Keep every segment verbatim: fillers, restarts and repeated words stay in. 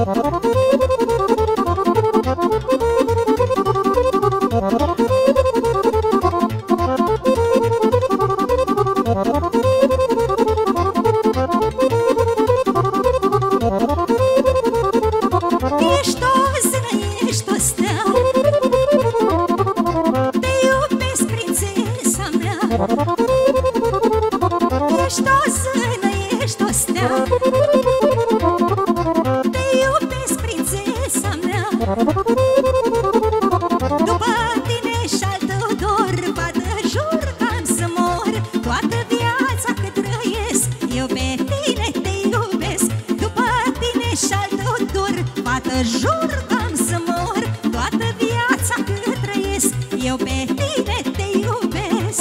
Ești o zână, ești o stea, te iubesc, prințesa mea. Ești o zână, ești o stea, te iubesc, prințesa mea. După tine și-al tău dor, bată jur că am să mor. Toată viața cât trăiesc, eu pe tine te iubesc. După tine și-al tău dor, bată jur că am să mor. Toată viața cât trăiesc, eu pe tine te iubesc.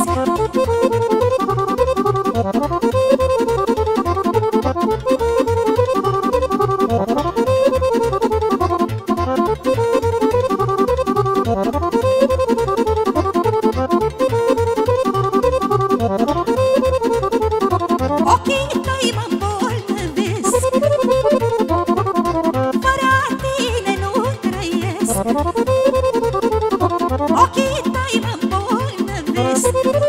Ochii tăi mă îmbolnăvesc, fără tine nu trăiesc. Ochii tăi mă îmbolnăvesc,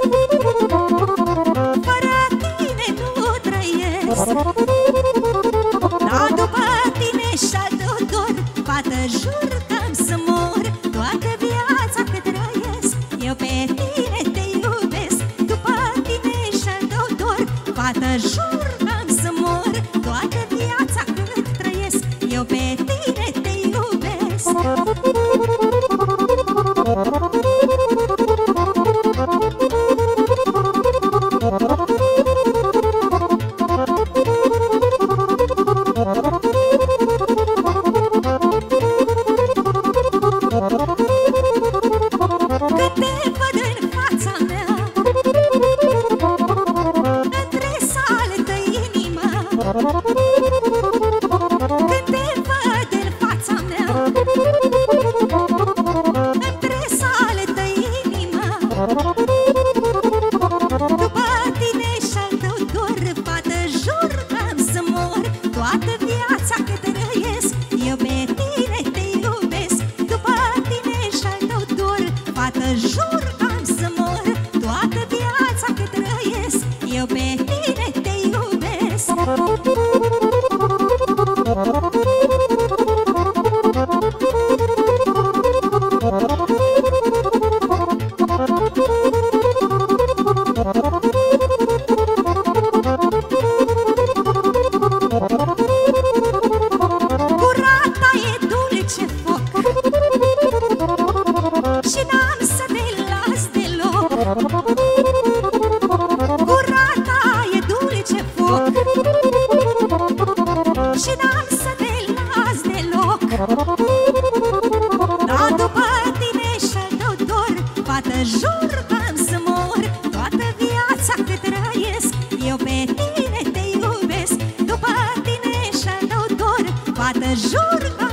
fără tine nu trăiesc. Da, după tine și-al tău dor, bată jur că am să mor. Toată viața cât trăiesc, eu pe tine te iubesc. După tine și-al tău dor, bată jur că am să mor. Toată viața cât trăiesc, eu pe tine te iubesc. Când te văd în fața mea, îmi tresaltă inima. Când te văd în fața mea, îmi tresaltă inima. După tine și-al tău dor, bată jur că am să mor. Toată viața cât trăiesc, eu pe tine te iubesc. După tine și-al tău dor, bată jur că am să mor. Toată viața cât trăiesc, eu pe tine te iubesc. Gura ta e dulce foc și n-am să te las deloc. Gura ta e dulce foc și n-am să te las deloc. Da, după tine și-al tău dor, bată jur că am să mor. Toată viața cât trăiesc, eu pe tine te iubesc. După tine și-al tău dor, bată jur că